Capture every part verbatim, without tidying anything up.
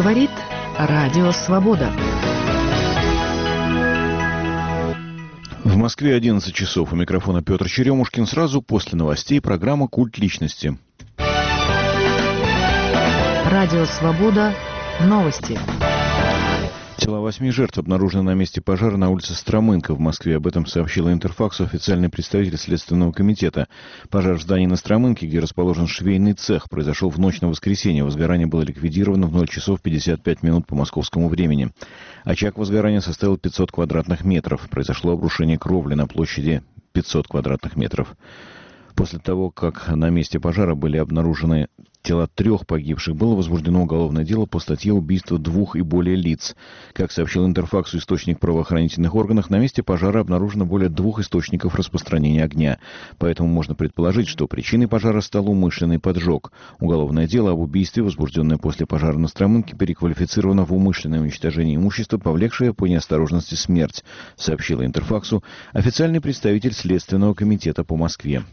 говорит Радио Свобода. В Москве одиннадцать часов. У микрофона Петр Черемушкин. Сразу после новостей программа «Культ личности». Радио Свобода. Новости. Тела восьми жертв обнаружены на месте пожара на улице Стромынка в Москве. Об этом сообщила Интерфаксу официальный представитель Следственного комитета. Пожар в здании на Стромынке, где расположен швейный цех, произошел в ночь на воскресенье. Возгорание было ликвидировано в ноль часов пятьдесят пять минут по московскому времени. Очаг возгорания составил пятьсот квадратных метров. Произошло обрушение кровли на площади пятьсот квадратных метров. После того, как на месте пожара были обнаружены тела трех погибших, было возбуждено уголовное дело по статье «Убийство двух и более лиц». Как сообщил Интерфаксу источник в правоохранительных органах, на месте пожара обнаружено более двух источников распространения огня. Поэтому можно предположить, что причиной пожара стал умышленный поджог. Уголовное дело об убийстве, возбужденное после пожара на Стромынке, переквалифицировано в умышленное уничтожение имущества, повлекшее по неосторожности смерть, сообщила Интерфаксу официальный представитель Следственного комитета по Москве.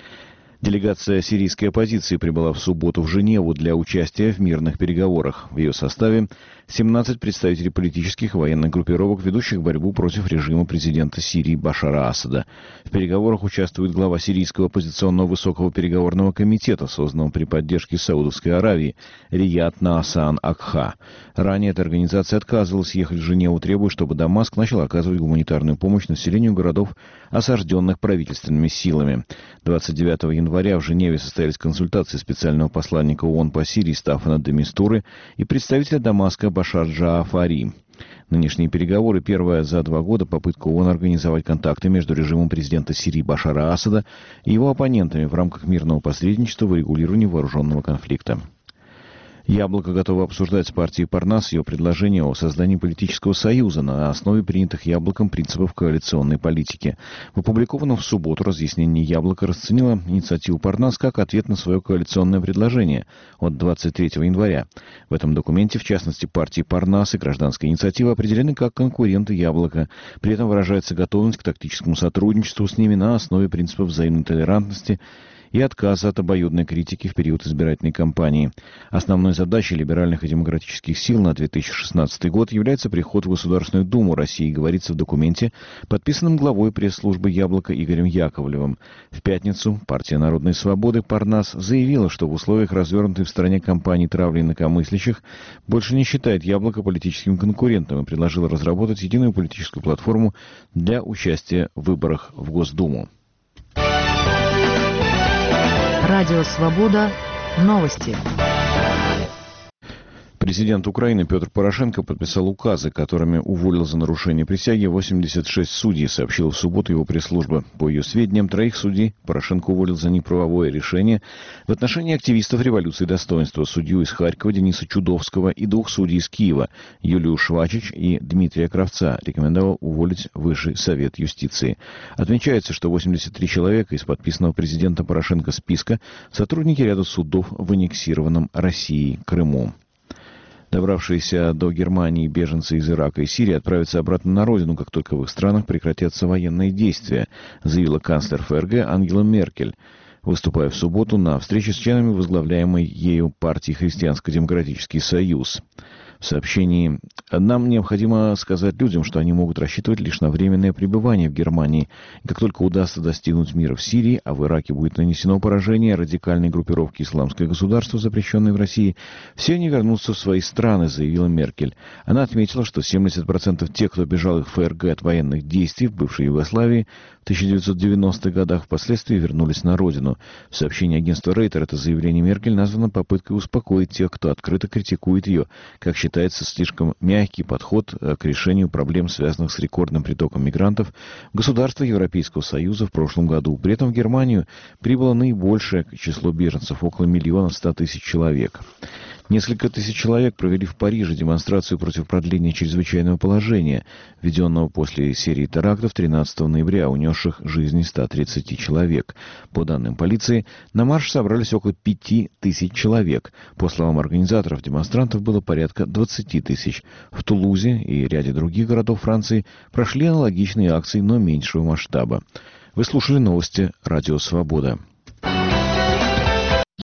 Делегация сирийской оппозиции прибыла в субботу в Женеву для участия в мирных переговорах. В ее составе семнадцать представителей политических и военных группировок, ведущих борьбу против режима президента Сирии Башара Асада. В переговорах участвует глава сирийского оппозиционного высокого переговорного комитета, созданного при поддержке Саудовской Аравии, Рияд Наасан Акха. Ранее эта организация отказывалась ехать в Женеву, требуя, чтобы Дамаск начал оказывать гуманитарную помощь населению городов, осажденных правительственными силами. двадцать девятого января в Женеве состоялись консультации специального посланника ООН по Сирии Стаффана де Мистуры и представителя Дамаска Башар Джаафари. Нынешние переговоры – первая за два года попытка ООН организовать контакты между режимом президента Сирии Башара Асада и его оппонентами в рамках мирного посредничества в урегулировании вооруженного конфликта. «Яблоко» готово обсуждать с партией Парнас ее предложение о создании политического союза на основе принятых «Яблоком» принципов коалиционной политики. В опубликованном в субботу разъяснении «Яблоко» расценило инициативу Парнас как ответ на свое коалиционное предложение от двадцать третьего января. В этом документе, в частности, партии Парнас и гражданская инициатива определены как конкуренты «Яблока». При этом выражается готовность к тактическому сотрудничеству с ними на основе принципов взаимной толерантности и отказа от обоюдной критики в период избирательной кампании. Основной задачей либеральных и демократических сил на две тысячи шестнадцатый год является приход в Государственную Думу России, говорится в документе, подписанном главой пресс-службы «Яблоко» Игорем Яковлевым. В пятницу партия Народной Свободы Парнас заявила, что в условиях развернутой в стране кампании травли инакомыслящих больше не считает «Яблоко» политическим конкурентом и предложила разработать единую политическую платформу для участия в выборах в Госдуму. Радио Свобода. Новости. Президент Украины Петр Порошенко подписал указы, которыми уволил за нарушение присяги восемьдесят шесть судей, сообщила в субботу его пресс-служба. По ее сведениям, троих судей Порошенко уволил за неправовое решение в отношении активистов революции достоинства, судью из Харькова Дениса Чудовского и двух судей из Киева, Юлию Швачич и Дмитрия Кравца, рекомендовал уволить Высший совет юстиции. Отмечается, что восемьдесят три человека из подписанного президентом Порошенко списка сотрудники ряда судов в аннексированном Россией Крыму. Добравшиеся до Германии беженцы из Ирака и Сирии отправятся обратно на родину, как только в их странах прекратятся военные действия, заявила канцлер ФРГ Ангела Меркель, выступая в субботу на встрече с членами возглавляемой ею партии «Христианско-демократический союз». В сообщении «Нам необходимо сказать людям, что они могут рассчитывать лишь на временное пребывание в Германии. И как только удастся достигнуть мира в Сирии, а в Ираке будет нанесено поражение радикальной группировки «Исламское государство», запрещенной в России, все они вернутся в свои страны», — заявила Меркель. Она отметила, что семьдесят процентов тех, кто бежал из ФРГ от военных действий в бывшей Югославии в тысяча девятьсот девяностых годах, впоследствии вернулись на родину. В сообщении агентства Рейтер это заявление Меркель названо попыткой успокоить тех, кто открыто критикует ее, как считает считается слишком мягкий подход к решению проблем, связанных с рекордным притоком мигрантов в государства Европейского Союза в прошлом году. При этом в Германию прибыло наибольшее число беженцев, около миллиона ста тысяч человек. Несколько тысяч человек провели в Париже демонстрацию против продления чрезвычайного положения, введенного после серии терактов тринадцатого ноября, унесших жизни ста тридцати человек. По данным полиции, на марш собрались около пяти тысяч человек. По словам организаторов, демонстрантов было порядка двадцати тысяч. В Тулузе и ряде других городов Франции прошли аналогичные акции, но меньшего масштаба. Вы слушали новости «Радио Свобода».